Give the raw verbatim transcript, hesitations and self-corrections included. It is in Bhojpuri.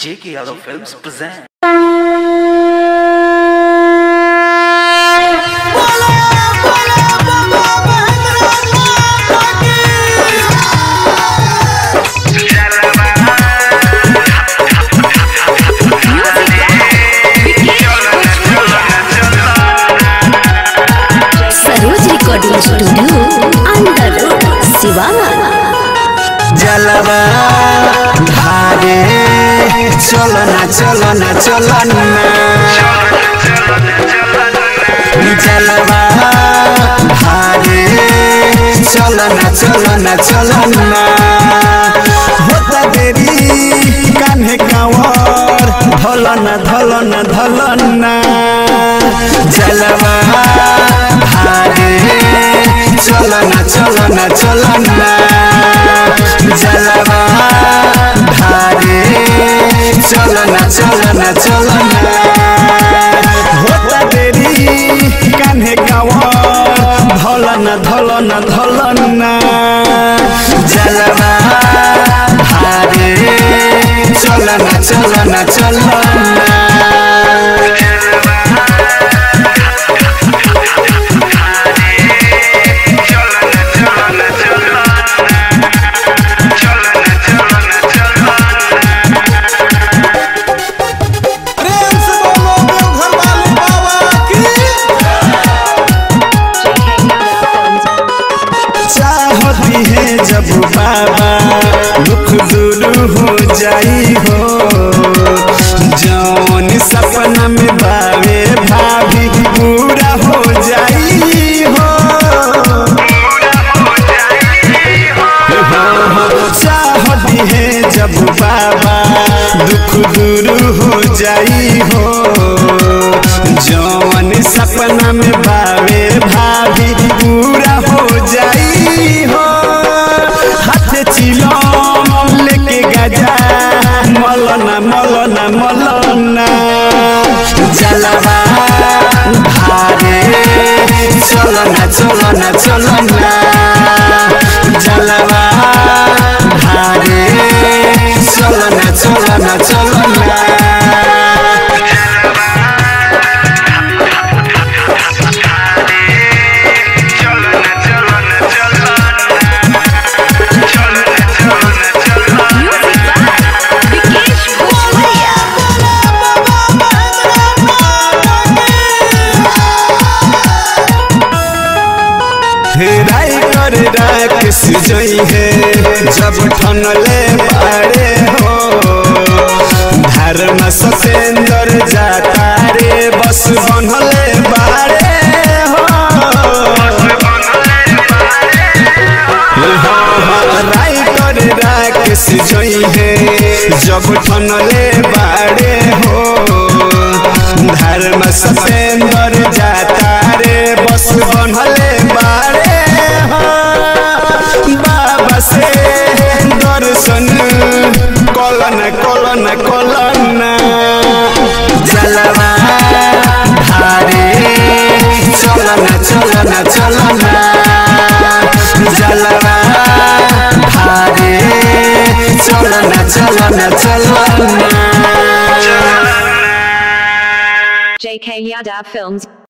J K Yadav Films present. Saroj recording studio अंदर सिवाना जलवा भागे चलना चलना चलना जलवा भागे चलना चलना चलना होता देरी कान्हे कांवर धलना धलना धलना जलवा भागे चलना चलना चलना जलवा भागे चलना चलना चलना होता देरी कान्हे कांवर धलना धलना धलना जलवा भागे चलना चलना चलना है जब बाबा दुख दूर हो जाई हो जौन सपना में बावे भाभी पूरा हो जाई हो चाहती है जब बाबा दुख दूर हो जाई हो जौन सपना में बावे भाभी पूरा हो जाई हो लेके गजा मलना मलना मलना जलवा भागे चलना चलना चलना जलवा भागे चलना चलना चलना राय कर राकेश जई है जब ठनले बाड़े हो धर्म सतेंद्र जाता रे बस बनले बाड़े हो राय कर राकेश जई है जब ठनले बाड़े हो धर्म सतेंद्र जाता रे बस बनले बाड़े बाबा से दर्शन कलन कलन कलन जलवा भागे चलना चलना चलना जलवा भागे चलना चलना चलना J K Yadav Films